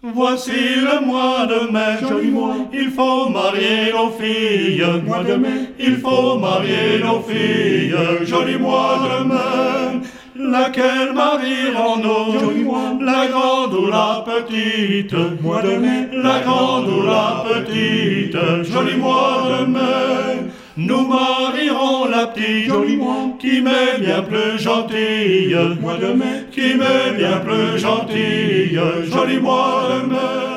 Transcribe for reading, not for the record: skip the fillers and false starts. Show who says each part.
Speaker 1: Voici le mois de mai,
Speaker 2: Joli mois.
Speaker 1: il faut marier nos filles.
Speaker 2: Mois de mai.
Speaker 1: Il faut marier nos filles, joli mois de mai. Laquelle marierons-nous,
Speaker 2: Joli mois.
Speaker 1: la grande ou la petite?
Speaker 2: Mois de mai.
Speaker 1: La grande ou la petite, joli mois de mai. Nous marierons la petite,
Speaker 2: Joli mois.
Speaker 1: qui m'est bien plus gentille.
Speaker 2: Mois de mai.
Speaker 1: Qui m'est bien plus gentille, joli mois de mai.